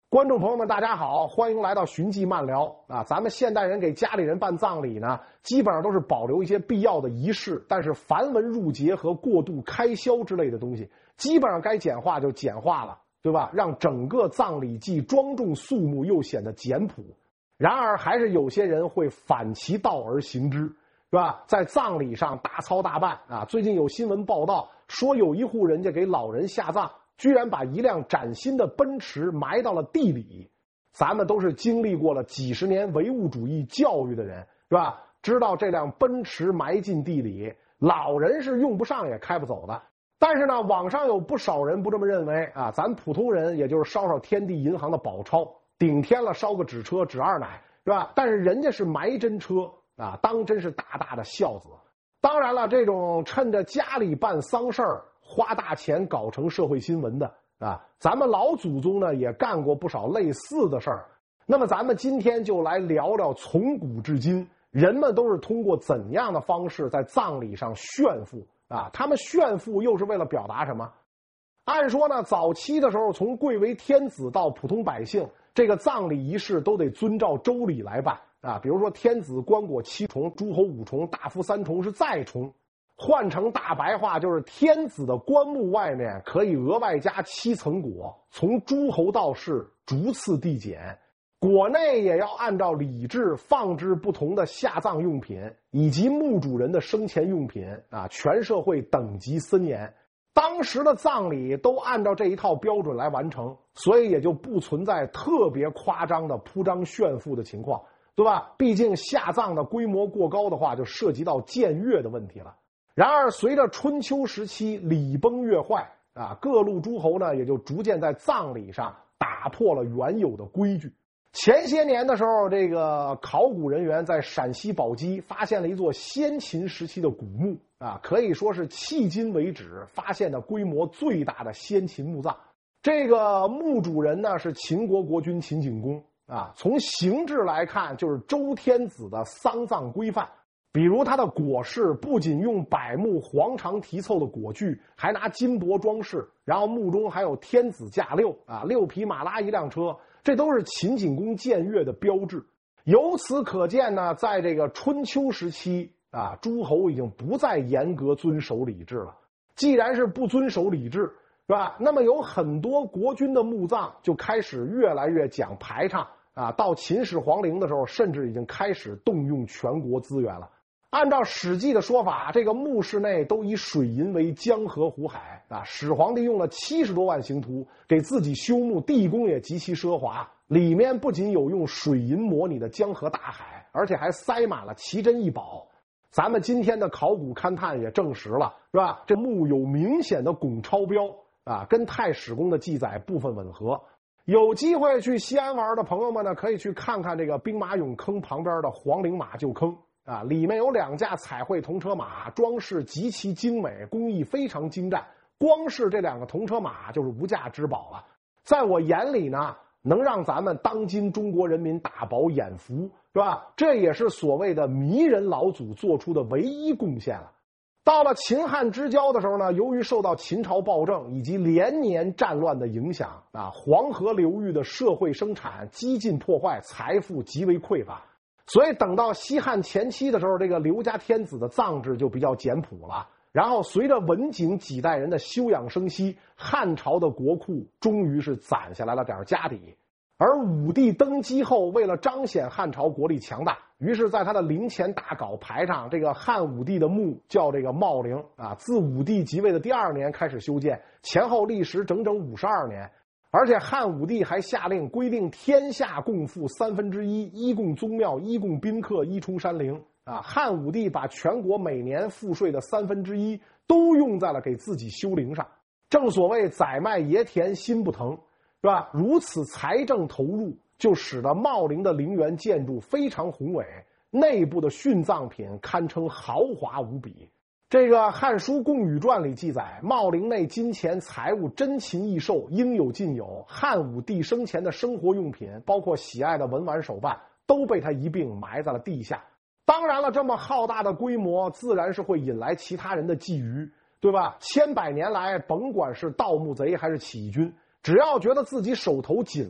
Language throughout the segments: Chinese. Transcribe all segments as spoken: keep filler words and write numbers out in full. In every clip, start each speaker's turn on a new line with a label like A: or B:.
A: 观众朋友们，大家好，欢迎来到寻迹漫聊啊！咱们现代人给家里人办葬礼呢，基本上都是保留一些必要的仪式，但是繁文缛节和过度开销之类的东西，基本上该简化就简化了，对吧？让整个葬礼既庄重肃穆又显得简朴。然而，还是有些人会反其道而行之，是吧？在葬礼上大操大办啊！最近有新闻报道说，有一户人家给老人下葬，居然把一辆崭新的奔驰埋到了地里。咱们都是经历过了几十年唯物主义教育的人，是吧？知道这辆奔驰埋进地里，老人是用不上也开不走的。但是呢，网上有不少人不这么认为啊，咱普通人也就是烧烧天地银行的宝钞，顶天了烧个纸车纸二奶，是吧？但是人家是埋真车啊，当真是大大的孝子。当然了，这种趁着家里办丧事儿花大钱搞成社会新闻的啊，咱们老祖宗呢也干过不少类似的事儿。那么咱们今天就来聊聊从古至今人们都是通过怎样的方式在葬礼上炫富啊？他们炫富又是为了表达什么？按说呢，早期的时候从贵为天子到普通百姓，这个葬礼仪式都得遵照周礼来办啊。比如说天子棺椁七重，诸侯五重，大夫三重是再重。换成大白话就是天子的棺木外面可以额外加七层椁，从诸侯到士逐次递减，椁内也要按照礼制放置不同的下葬用品以及墓主人的生前用品啊，全社会等级森严。当时的葬礼都按照这一套标准来完成，所以也就不存在特别夸张的铺张炫富的情况，对吧？毕竟下葬的规模过高的话，就涉及到僭越的问题了。然而随着春秋时期礼崩乐坏啊，各路诸侯呢也就逐渐在葬礼上打破了原有的规矩。前些年的时候，这个考古人员在陕西宝鸡发现了一座先秦时期的古墓啊，可以说是迄今为止发现的规模最大的先秦墓葬。这个墓主人呢是秦国国君秦景公啊，从形制来看就是周天子的丧葬规范。比如他的椁室不仅用柏木黄长题凑的椁具，还拿金箔装饰，然后墓中还有天子驾六啊，六匹马拉一辆车，这都是秦景公僭越的标志。由此可见呢，在这个春秋时期啊，诸侯已经不再严格遵守礼制了。既然是不遵守礼制，是吧？那么有很多国君的墓葬就开始越来越讲排场啊，到秦始皇陵的时候，甚至已经开始动用全国资源了。按照《史记》的说法，这个墓室内都以水银为江河湖海啊。始皇帝用了七十多万刑徒给自己修墓，地宫也极其奢华，里面不仅有用水银模拟的江河大海，而且还塞满了奇珍异宝。咱们今天的考古勘探也证实了，是吧？这墓有明显的汞超标啊，跟太史公的记载部分吻合。有机会去西安玩的朋友们呢，可以去看看这个兵马俑坑旁边的皇陵马厩坑。啊，里面有两架彩绘铜车马，装饰极其精美，工艺非常精湛。光是这两个铜车马就是无价之宝了。在我眼里呢，能让咱们当今中国人民大饱眼福，是吧？这也是所谓的迷人老祖做出的唯一贡献了。到了秦汉之交的时候呢，由于受到秦朝暴政以及连年战乱的影响啊，黄河流域的社会生产几近破坏，财富极为匮乏。所以等到西汉前期的时候，这个刘家天子的葬制就比较简朴了。然后随着文景几代人的休养生息，汉朝的国库终于是攒下来了点家底。而武帝登基后，为了彰显汉朝国力强大，于是在他的陵前大搞排场。这个汉武帝的墓叫这个茂陵啊，自武帝即位的第二年开始修建，前后历时整整五十二年。而且汉武帝还下令规定天下共赋三分之一，一供宗庙，一供宾客，一充山陵啊。汉武帝把全国每年赋税的三分之一都用在了给自己修陵上。正所谓宰卖爷田心不疼，是吧？如此财政投入，就使得茂陵的陵园建筑非常宏伟，内部的殉葬品堪称豪华无比。这个《汉书·贡禹传》里记载，茂陵内金钱财物珍禽异兽应有尽有，汉武帝生前的生活用品，包括喜爱的文玩手办，都被他一并埋在了地下。当然了，这么浩大的规模，自然是会引来其他人的觊觎，对吧？千百年来，甭管是盗墓贼还是起义军，只要觉得自己手头紧了，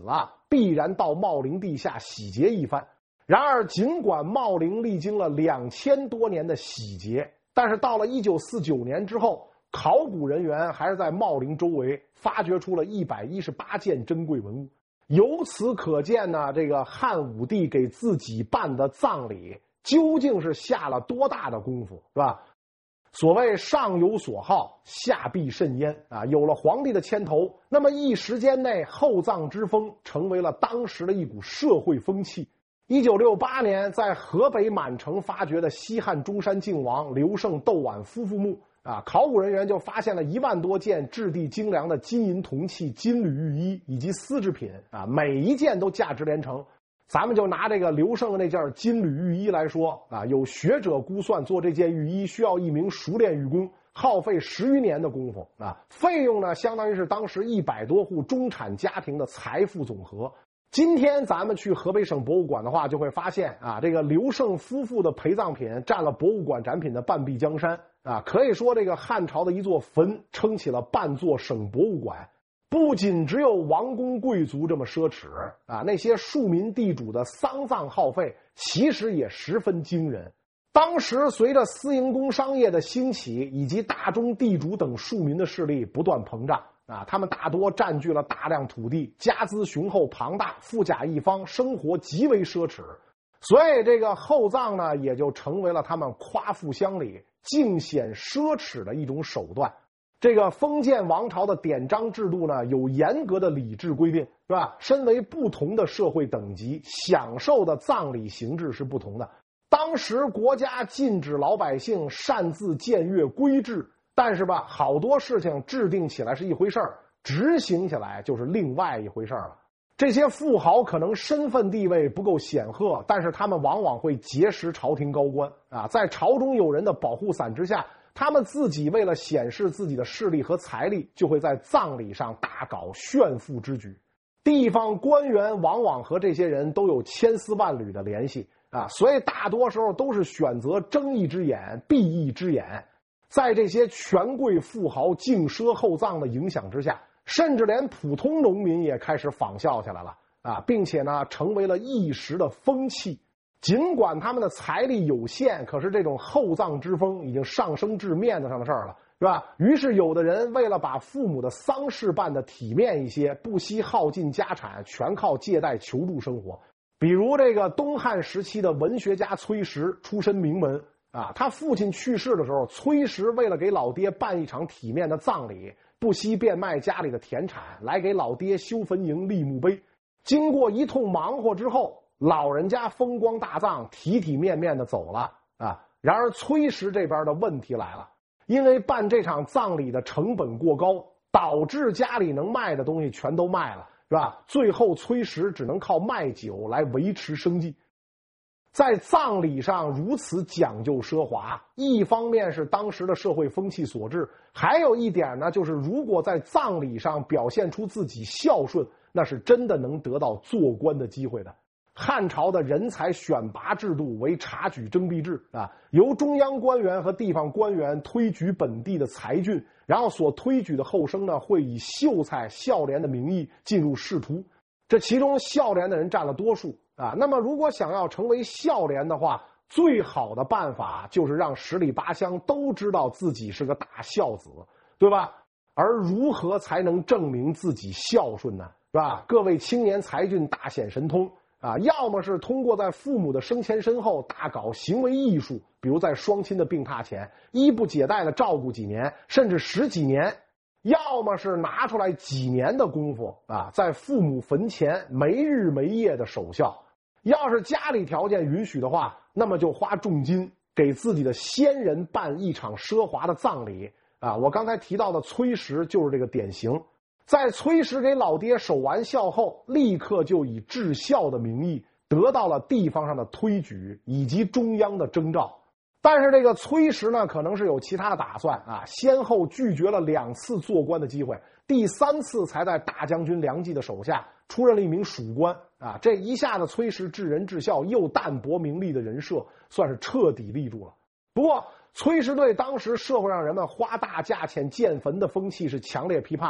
A: 必然到茂陵地下洗劫一番。然而，尽管茂陵历经了两千多年的洗劫，但是到了一九四九年之后，考古人员还是在茂陵周围发掘出了一百一十八件珍贵文物。由此可见呢，这个汉武帝给自己办的葬礼究竟是下了多大的功夫，是吧？所谓上有所好，下必甚焉啊！有了皇帝的牵头，那么一时间内厚葬之风成为了当时的一股社会风气。一九六八年，在河北满城发掘的西汉中山靖王刘胜窦绾夫妇墓啊，考古人员就发现了一万多件质地精良的金银铜器、金缕玉衣以及丝织品啊，每一件都价值连城。咱们就拿这个刘胜的那件金缕玉衣来说啊，有学者估算做这件玉衣需要一名熟练玉工，耗费十余年的功夫啊，费用呢相当于是当时一百多户中产家庭的财富总和。今天咱们去河北省博物馆的话，就会发现啊，这个刘胜夫妇的陪葬品占了博物馆展品的半壁江山啊，可以说这个汉朝的一座坟撑起了半座省博物馆。不仅只有王公贵族这么奢侈啊，那些庶民地主的丧葬耗费其实也十分惊人。当时随着私营工商业的兴起，以及大中地主等庶民的势力不断膨胀啊，他们大多占据了大量土地，家资雄厚庞大，富甲一方，生活极为奢侈。所以这个厚葬呢，也就成为了他们夸父乡里、尽显奢侈的一种手段。这个封建王朝的典章制度呢，有严格的礼制规定，是吧？身为不同的社会等级，享受的葬礼形制是不同的。当时国家禁止老百姓擅自僭越规制，但是吧，好多事情制定起来是一回事儿，执行起来就是另外一回事儿了。这些富豪可能身份地位不够显赫，但是他们往往会结识朝廷高官啊，在朝中有人的保护伞之下，他们自己为了显示自己的势力和财力，就会在葬礼上大搞炫富之举。地方官员往往和这些人都有千丝万缕的联系啊，所以大多时候都是选择睁一只眼闭一只眼。在这些权贵富豪竞奢厚葬的影响之下，甚至连普通农民也开始仿效起来了啊，并且呢，成为了一时的风气。尽管他们的财力有限，可是这种厚葬之风已经上升至面子上的事儿了，是吧？于是有的人为了把父母的丧事办得体面一些，不惜耗尽家产，全靠借贷求助生活。比如这个东汉时期的文学家崔实，出身名门啊，他父亲去世的时候，崔实为了给老爹办一场体面的葬礼，不惜变卖家里的田产来给老爹修坟茔立墓碑。经过一通忙活之后，老人家风光大葬，体体面面的走了啊。然而崔实这边的问题来了，因为办这场葬礼的成本过高，导致家里能卖的东西全都卖了，是吧？最后崔实只能靠卖酒来维持生计。在葬礼上如此讲究奢华，一方面是当时的社会风气所致，还有一点呢，就是如果在葬礼上表现出自己孝顺，那是真的能得到做官的机会的。汉朝的人才选拔制度为察举征辟制啊，由中央官员和地方官员推举本地的才俊，然后所推举的后生呢，会以秀才、孝廉的名义进入仕途。这其中孝廉的人占了多数啊。那么如果想要成为孝廉的话，最好的办法就是让十里八乡都知道自己是个大孝子，对吧？而如何才能证明自己孝顺呢？是吧？各位青年才俊大显神通啊，要么是通过在父母的生前身后大搞行为艺术，比如在双亲的病榻前衣不解带的照顾几年，甚至十几年；要么是拿出来几年的功夫啊，在父母坟前没日没夜的守孝。要是家里条件允许的话，那么就花重金给自己的先人办一场奢华的葬礼啊。我刚才提到的崔实就是这个典型。在崔实给老爹守完孝后，立刻就以至孝的名义得到了地方上的推举以及中央的征召。但是这个崔实呢，可能是有其他的打算啊，先后拒绝了两次做官的机会，第三次才在大将军梁冀的手下出任了一名属官啊。这一下子崔实治人治孝又淡泊名利的人设算是彻底立住了。不过崔实对当时社会上人们花大价钱建坟的风气是强烈批判的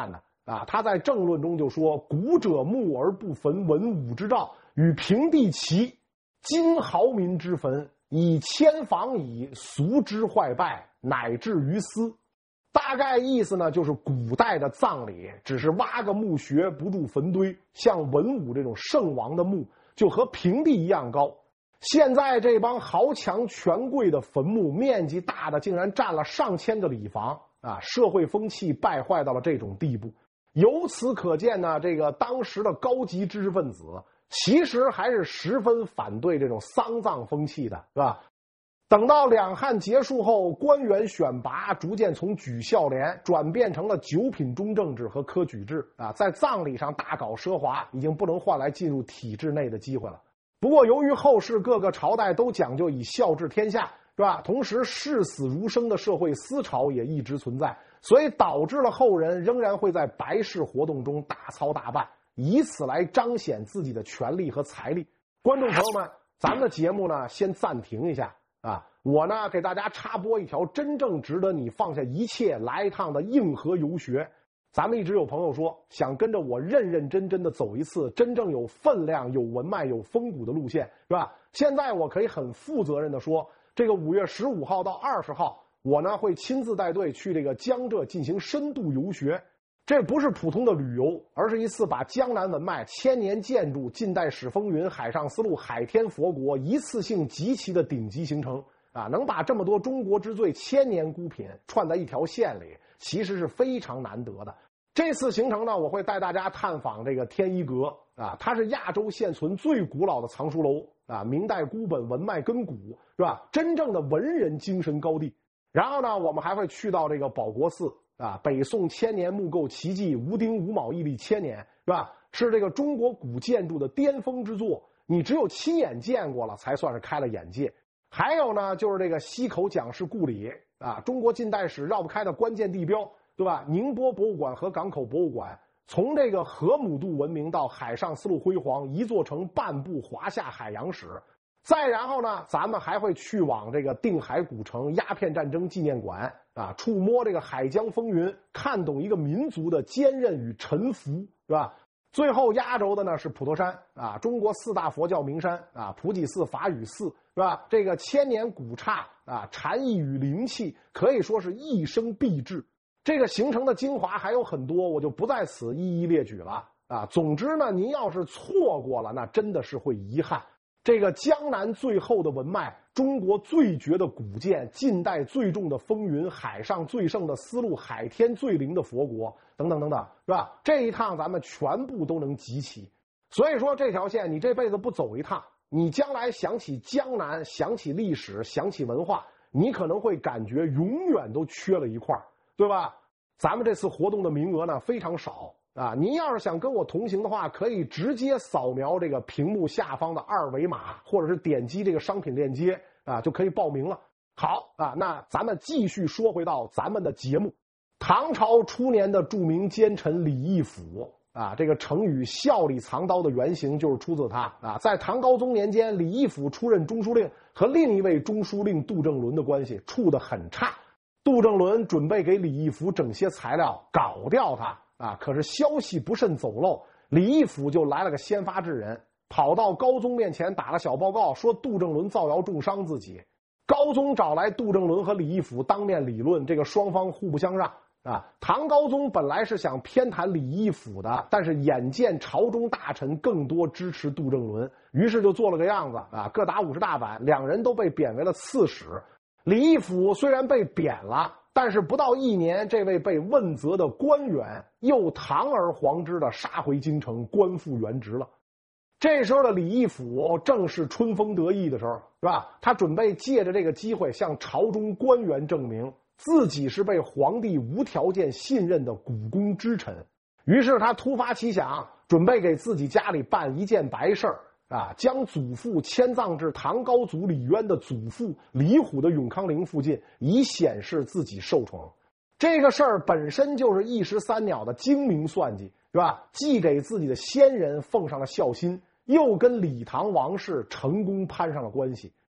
A: 啊，他在政论中就说：“古者墓而不焚文武之兆，与平地齐，今豪民之坟，以千房矣，俗之坏败，乃至于斯。”大概意思呢，就是古代的葬礼只是挖个墓穴不住坟堆，像文武这种圣王的墓就和平地一样高。现在这帮豪强权贵的坟墓面积大的竟然占了上千个里房啊！社会风气败坏到了这种地步。由此可见呢，这个当时的高级知识分子其实还是十分反对这种丧葬风气的，是吧？等到两汉结束后，官员选拔逐渐从举孝廉转变成了九品中正制和科举制啊，在葬礼上大搞奢华，已经不能换来进入体制内的机会了。不过，由于后世各个朝代都讲究以孝治天下，是吧？同时视死如生的社会思潮也一直存在，所以导致了后人仍然会在白事活动中大操大办，以此来彰显自己的权力和财力。观众朋友们，咱们的节目呢，先暂停一下啊！我呢，给大家插播一条真正值得你放下一切来一趟的硬核游学。咱们一直有朋友说想跟着我认认真真的走一次真正有分量、有文脉、有风骨的路线，是吧？现在我可以很负责任的说，这个五月十五号到二十号，我呢会亲自带队去这个江浙进行深度游学。这不是普通的旅游，而是一次把江南文脉、千年建筑、近代史风云、海上丝路、海天佛国一次性集齐的顶级行程啊！能把这么多中国之最、千年孤品串在一条线里，其实是非常难得的。这次行程呢，我会带大家探访这个天一阁啊，它是亚洲现存最古老的藏书楼啊，明代孤本文脉根骨，是吧？真正的文人精神高地。然后呢，我们还会去到这个保国寺啊，北宋千年木构奇迹，吴丁五卯屹立千年，是吧？是这个中国古建筑的巅峰之作，你只有亲眼见过了，才算是开了眼界。还有呢，就是这个西口蒋氏故里啊，中国近代史绕不开的关键地标，对吧？宁波博物馆和港口博物馆，从这个河姆渡文明到海上丝路辉煌，一座城半部华夏海洋史。再然后呢，咱们还会去往这个定海古城鸦片战争纪念馆啊，触摸这个海疆风云，看懂一个民族的坚韧与沉浮，是吧？最后压轴的呢是普陀山啊，中国四大佛教名山啊，普济寺、法雨寺，是吧？这个千年古刹啊，禅意与灵气可以说是一生必至。这个行程的精华还有很多，我就不在此一一列举了啊。总之呢，您要是错过了，那真的是会遗憾。这个江南最后的文脉，中国最绝的古建，近代最重的风云，海上最盛的丝路，海天最灵的佛国，等等等等，是吧？这一趟咱们全部都能集齐。所以说这条线你这辈子不走一趟，你将来想起江南，想起历史，想起文化，你可能会感觉永远都缺了一块，对吧？咱们这次活动的名额呢非常少啊，您要是想跟我同行的话，可以直接扫描这个屏幕下方的二维码，或者是点击这个商品链接啊，就可以报名了。好啊，那咱们继续说回到咱们的节目。唐朝初年的著名奸臣李义府啊，这个成语笑里藏刀的原型就是出自他啊。在唐高宗年间，李义府出任中书令，和另一位中书令杜正伦的关系处得很差。杜正伦准备给李义府整些材料搞掉他啊，可是消息不慎走漏，李义府就来了个先发制人，跑到高宗面前打了小报告，说杜正伦造谣重伤自己。高宗找来杜正伦和李义府当面理论，这个双方互不相让啊。唐高宗本来是想偏袒李义府的，但是眼见朝中大臣更多支持杜正伦，于是就做了个样子啊，各打五十大板，两人都被贬为了刺史。李义府虽然被贬了，但是不到一年，这位被问责的官员又堂而皇之的杀回京城，官复原职了。这时候的李义府正是春风得意的时候，是吧？他准备借着这个机会向朝中官员证明自己是被皇帝无条件信任的股肱之臣。于是他突发奇想，准备给自己家里办一件白事儿啊，将祖父迁葬至唐高祖李渊的祖父李虎的永康陵附近，以显示自己受宠。这个事儿本身就是一石三鸟的精明算计，是吧？既给自己的先人奉上了孝心，又跟李唐王室成功攀上了关系。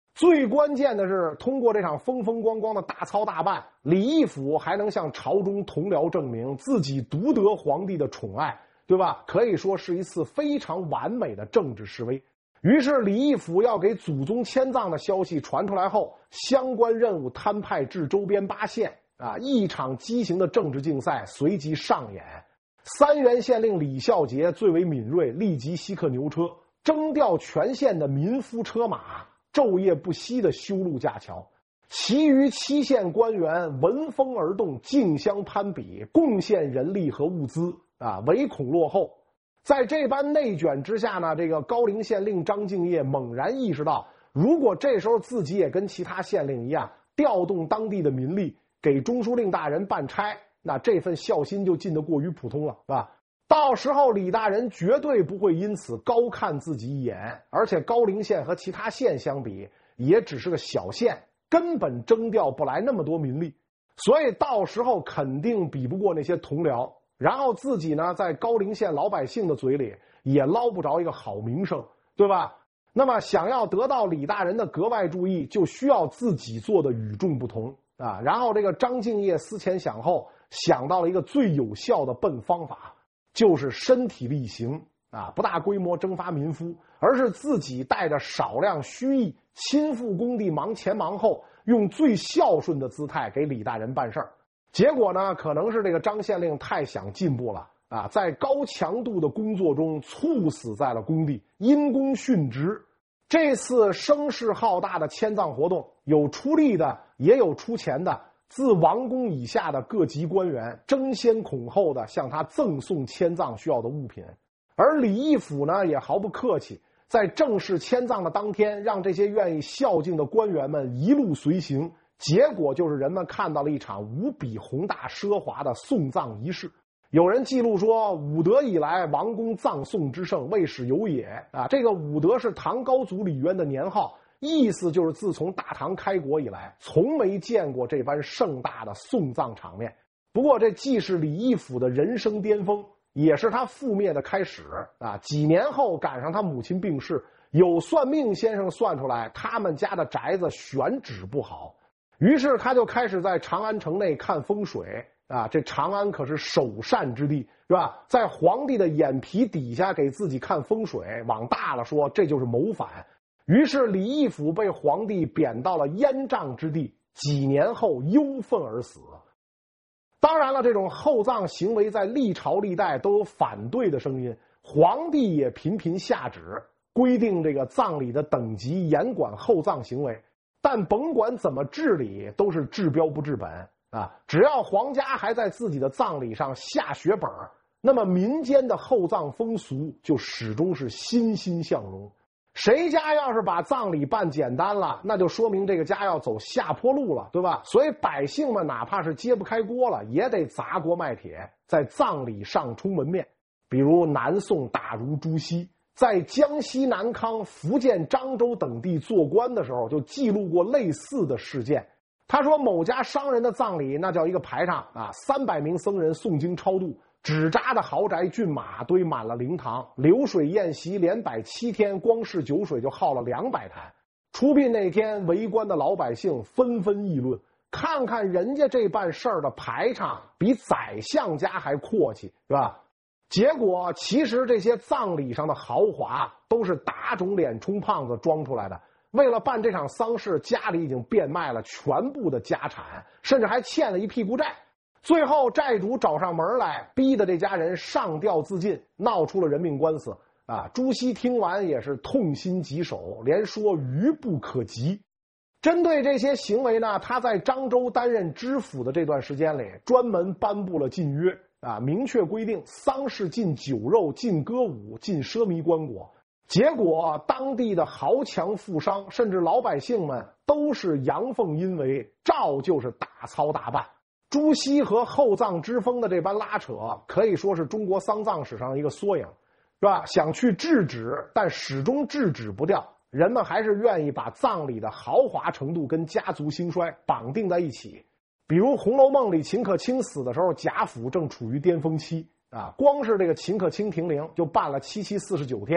A: 最关键的是，通过这场风风光光的大操大办，李义府还能向朝中同僚证明自己独得皇帝的宠爱，对吧？可以说是一次非常完美的政治示威。于是李义府要给祖宗迁葬的消息传出来后，相关任务摊派至周边八县啊，一场畸形的政治竞赛随即上演。三原县令李孝杰最为敏锐，立即西克牛车，征调全县的民夫车马，昼夜不息地修路架桥。其余七县官员闻风而动，竞相攀比，贡献人力和物资啊，唯恐落后。在这般内卷之下呢，这个高陵县令张敬业猛然意识到，如果这时候自己也跟其他县令一样，调动当地的民力给中书令大人办差，那这份孝心就尽得过于普通了，是吧？到时候李大人绝对不会因此高看自己一眼，而且高陵县和其他县相比，也只是个小县，根本征调不来那么多民力，所以到时候肯定比不过那些同僚。然后自己呢，在高陵县老百姓的嘴里也捞不着一个好名声，对吧？那么想要得到李大人的格外注意，就需要自己做的与众不同啊。然后这个张敬业思前想后，想到了一个最有效的笨方法，就是身体力行啊，不大规模征发民夫，而是自己带着少量虚役，亲赴工地，忙前忙后，用最孝顺的姿态给李大人办事儿。结果呢，可能是这个张县令太想进步了啊，在高强度的工作中猝死在了工地，因公殉职。这次声势浩大的迁葬活动，有出力的，也有出钱的，自王公以下的各级官员争先恐后的向他赠送迁葬需要的物品。而李义府呢，也毫不客气，在正式迁葬的当天，让这些愿意孝敬的官员们一路随行。结果就是人们看到了一场无比宏大奢华的送葬仪式。有人记录说，武德以来，王公葬送之盛，未始有也啊。这个武德是唐高祖李渊的年号，意思就是自从大唐开国以来，从没见过这般盛大的送葬场面。不过这既是李义府的人生巅峰，也是他覆灭的开始啊。几年后赶上他母亲病逝，有算命先生算出来，他们家的宅子选址不好。于是他就开始在长安城内看风水啊，这长安可是首善之地，是吧？在皇帝的眼皮底下给自己看风水，往大了说，这就是谋反。于是李义府被皇帝贬到了燕瘴之地，几年后忧愤而死。当然了，这种厚葬行为在历朝历代都有反对的声音，皇帝也频频下旨规定这个葬礼的等级，严管厚葬行为。但甭管怎么治理，都是治标不治本啊！只要皇家还在自己的葬礼上下血本，那么民间的厚葬风俗就始终是欣欣向荣。谁家要是把葬礼办简单了，那就说明这个家要走下坡路了，对吧？所以百姓们哪怕是揭不开锅了，也得砸锅卖铁，在葬礼上充门面。比如南宋大儒朱熹在江西南康、福建漳州等地做官的时候，就记录过类似的事件。他说，某家商人的葬礼那叫一个排场啊，三百名僧人诵经超度，纸扎的豪宅骏马堆满了灵堂，流水宴席连摆七天，光是酒水就耗了两百坛。出殡那天，围观的老百姓纷纷议论，看看人家这办事儿的排场比宰相家还阔气，是吧？结果其实这些葬礼上的豪华都是打肿脸充胖子装出来的。为了办这场丧事，家里已经变卖了全部的家产，甚至还欠了一屁股债。最后债主找上门来，逼得这家人上吊自尽，闹出了人命官司啊！朱熹听完也是痛心疾首，连说愚不可及。针对这些行为呢，他在漳州担任知府的这段时间里，专门颁布了禁约啊，明确规定丧事禁酒肉、禁歌舞、禁奢靡棺椁。结果当地的豪强富商甚至老百姓们都是阳奉阴违，照旧是大操大办。朱熹和厚葬之风的这般拉扯，可以说是中国丧葬史上的一个缩影，是吧？想去制止，但始终制止不掉，人们还是愿意把葬礼的豪华程度跟家族兴衰绑定在一起。比如《红楼梦》里秦可卿死的时候，贾府正处于巅峰期啊，光是这个秦可卿停灵就办了七七四十九天，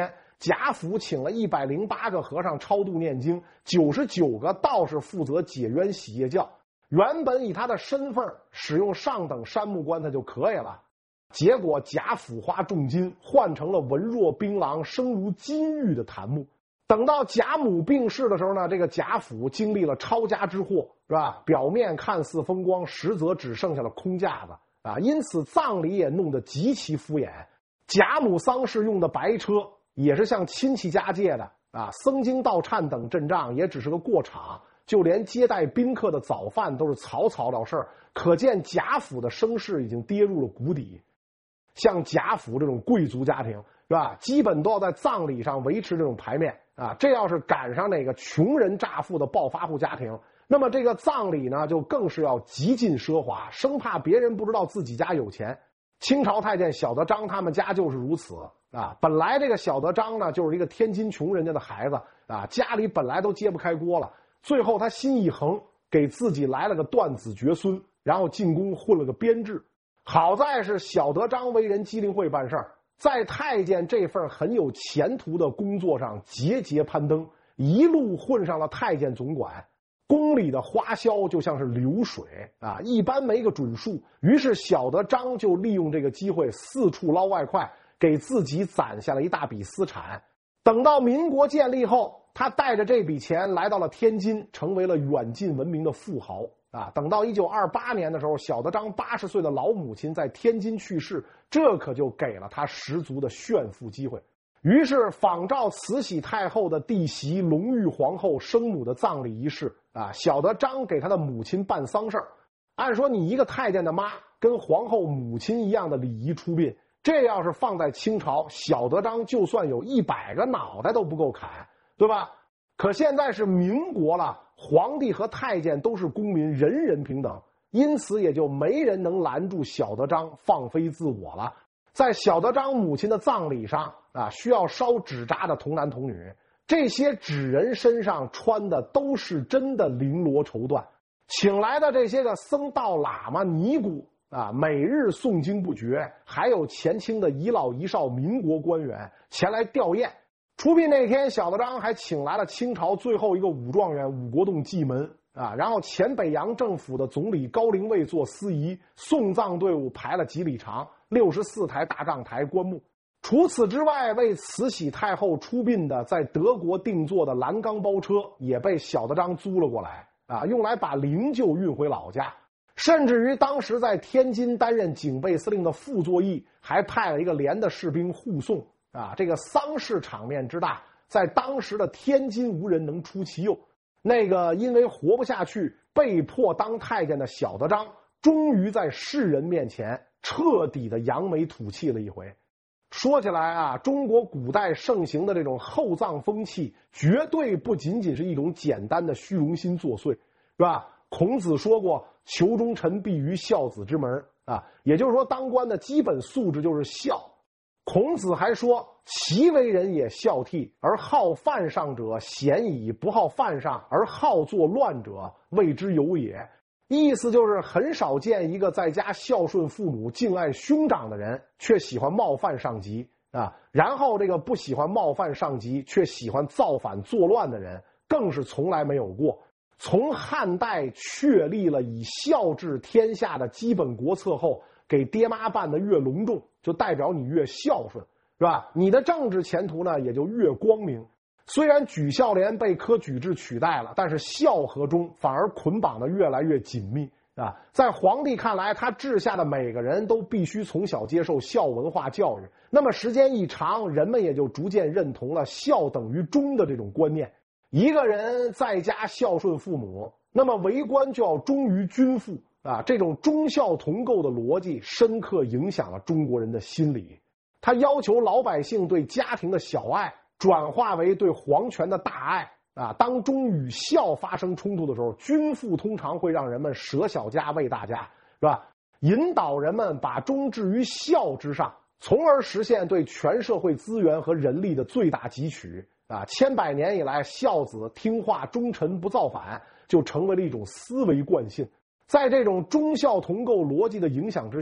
A: 贾府请了一百零八个和尚超度念经，九十九个道士负责解冤洗业教。原本以他的身份使用上等山木棺材就可以了，结果贾府花重金换成了文弱槟榔、声如金玉的檀木。等到贾母病逝的时候呢，这个贾府经历了抄家之祸，是吧？表面看似风光，实则只剩下了空架子啊！因此葬礼也弄得极其敷衍。贾母丧事用的白车也是向亲戚家借的啊，僧经道忏等阵仗也只是个过场，就连接待宾客的早饭都是草草了事儿，可见贾府的声势已经跌入了谷底。像贾府这种贵族家庭，是吧？基本都要在葬礼上维持这种牌面啊。这要是赶上那个穷人乍富的暴发户家庭，那么这个葬礼呢，就更是要极尽奢华，生怕别人不知道自己家有钱。清朝太监小德张他们家就是如此啊。本来这个小德张呢，就是一个天津穷人家的孩子啊，家里本来都揭不开锅了，最后他心一横，给自己来了个断子绝孙，然后进宫混了个编制。好在是小德张为人机灵会办事儿，在太监这份很有前途的工作上节节攀登，一路混上了太监总管。宫里的花销就像是流水啊，一般没个准数。于是小德张就利用这个机会四处捞外快，给自己攒下了一大笔私产。等到民国建立后，他带着这笔钱来到了天津，成为了远近闻名的富豪啊。等到一九二八年的时候，小德张八十岁的老母亲在天津去世，这可就给了他十足的炫富机会。于是仿照慈禧太后的弟媳隆裕皇后生母的葬礼仪式啊，小德张给他的母亲办丧事儿。按说你一个太监的妈跟皇后母亲一样的礼仪出殡，这要是放在清朝，小德张就算有一百个脑袋都不够砍，对吧？可现在是民国了，皇帝和太监都是公民，人人平等，因此也就没人能拦住小德张放飞自我了。在小德张母亲的葬礼上啊，需要烧纸扎的童男童女，这些纸人身上穿的都是真的绫罗绸缎，请来的这些个僧道喇嘛尼姑啊，每日诵经不绝，还有前清的一老一少民国官员前来吊唁。出殡那天，小德张还请来了清朝最后一个武状元武国栋祭门啊，然后前北洋政府的总理高龄卫做司仪，送葬队伍排了几里长，六十四台大帐台棺木。除此之外，为慈禧太后出殡的在德国定做的蓝钢包车也被小德张租了过来啊，用来把灵柩运回老家。甚至于当时在天津担任警备司令的傅作义还派了一个连的士兵护送啊，这个丧事场面之大，在当时的天津无人能出其右。那个因为活不下去被迫当太监的小德张，终于在世人面前彻底的扬眉吐气了一回。说起来啊，中国古代盛行的这种厚葬风气，绝对不仅仅是一种简单的虚荣心作祟，是吧？孔子说过，求忠臣必于孝子之门啊，也就是说，当官的基本素质就是孝。孔子还说，其为人也孝悌，而好犯上者贤矣，不好犯上而好作乱者，谓之有也。意思就是很少见一个在家孝顺父母、敬爱兄长的人，却喜欢冒犯上级啊。然后这个不喜欢冒犯上级，却喜欢造反作乱的人，更是从来没有过。从汉代确立了以孝治天下的基本国策后，给爹妈办得越隆重，就代表你越孝顺，是吧？你的政治前途呢，也就越光明。虽然举孝廉被科举制取代了，但是孝和忠反而捆绑得越来越紧密啊！在皇帝看来，他治下的每个人都必须从小接受孝文化教育。那么时间一长，人们也就逐渐认同了孝等于忠的这种观念。一个人在家孝顺父母，那么为官就要忠于君父啊！这种忠孝同构的逻辑，深刻影响了中国人的心理。他要求老百姓对家庭的小爱转化为对皇权的大爱啊！当忠与孝发生冲突的时候，君父通常会让人们舍小家为大家，是吧？引导人们把忠置于孝之上，从而实现对全社会资源和人力的最大汲取啊！千百年以来，孝子听话忠臣不造反就成为了一种思维惯性。在这种忠孝同构逻辑的影响之下，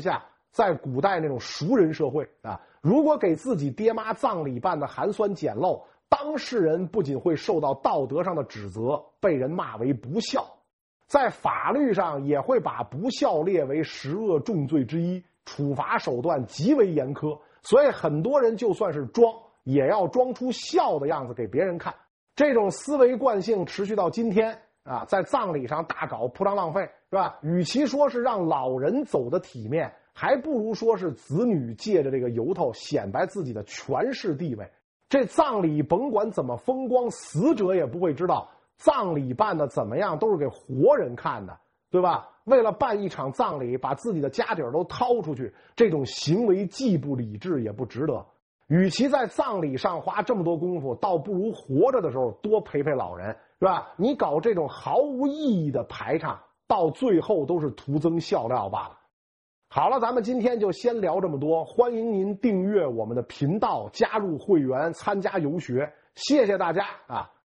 A: 在古代那种熟人社会啊，如果给自己爹妈葬礼办的寒酸简陋，当事人不仅会受到道德上的指责，被人骂为不孝，在法律上也会把不孝列为十恶重罪之一，处罚手段极为严苛。所以很多人就算是装，也要装出孝的样子给别人看。这种思维惯性持续到今天啊，在葬礼上大搞铺张浪费，是吧？与其说是让老人走的体面，还不如说是子女借着这个由头显摆自己的权势地位。这葬礼甭管怎么风光，死者也不会知道葬礼办的怎么样，都是给活人看的，对吧？为了办一场葬礼，把自己的家底儿都掏出去，这种行为既不理智也不值得。与其在葬礼上花这么多功夫，倒不如活着的时候多陪陪老人，是吧？你搞这种毫无意义的排场，到最后都是徒增笑料罢了。好了，咱们今天就先聊这么多，欢迎您订阅我们的频道，加入会员，参加游学，谢谢大家啊！